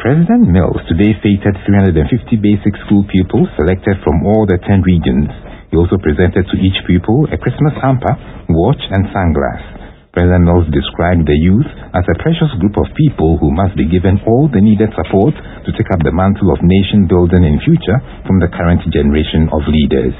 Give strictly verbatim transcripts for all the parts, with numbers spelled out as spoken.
President Mills today feted three hundred fifty basic school pupils selected from all the ten regions. He also presented to each pupil a Christmas hamper, watch and sunglass. President Mills described the youth as a precious group of people who must be given all the needed support to take up the mantle of nation building in future from the current generation of leaders.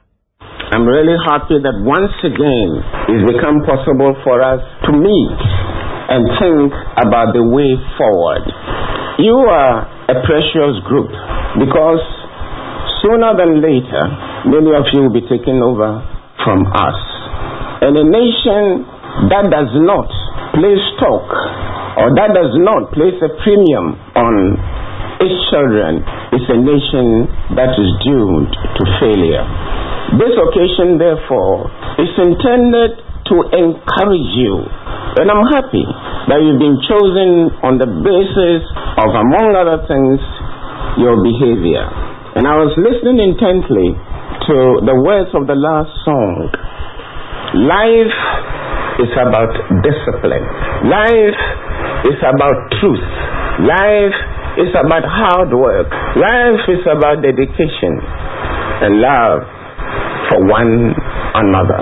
I'm really happy that once again it's become possible for us to meet and think about the way forward. You are a precious group because sooner than later, many of you will be taken over from us. And a nation that does not place stock or that does not place a premium on its children is a nation that is doomed to failure. This occasion, therefore, is intended to encourage you. And I'm happy that you've been chosen on the basis of, among other things, your behavior. And I was listening intently to the words of the last song. Life is about discipline. Life is about truth. Life is about hard work. Life is about dedication and love for one another.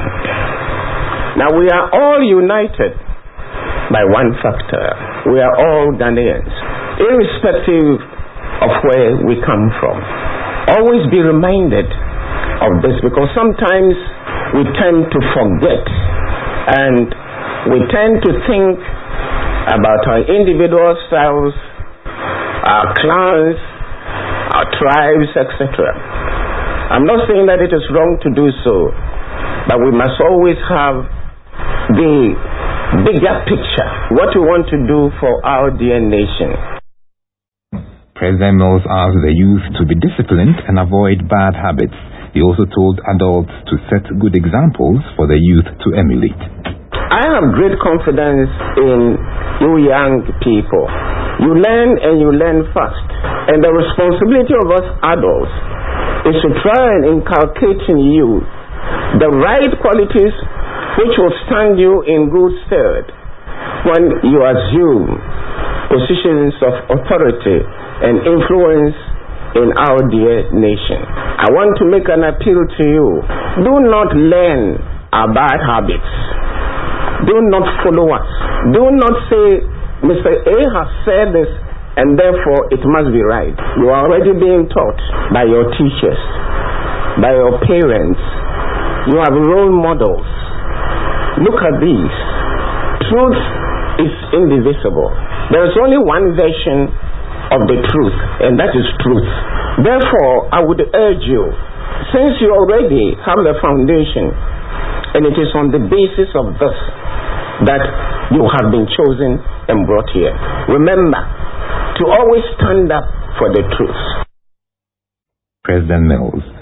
Now we are all united by one factor. We are all Ghanaians, irrespective of where we come from. Always be reminded of this, because sometimes we tend to forget and we tend to think about our individual styles, our clans, our tribes, et cetera. I'm not saying that it is wrong to do so, but we must always have the bigger picture, what we want to do for our dear nation. President Mills asked the youth to be disciplined and avoid bad habits. He also told adults to set good examples for the youth to emulate. I have great confidence in you young people. You learn and you learn fast. And the responsibility of us adults is to try and inculcate in you the right qualities which will stand you in good stead when you assume positions of authority and influence in our dear nation. I want to make an appeal to you. Do not learn our bad habits. Do not follow us. Do not say, Mister A has said this and therefore it must be right. You are already being taught by your teachers, by your parents. You have role models. Look at these. Truth is indivisible. There is only one version of the truth, and that is truth. Therefore, I would urge you, since you already have the foundation, and it is on the basis of this that you have been chosen and brought here, remember to always stand up for the truth. President Mills.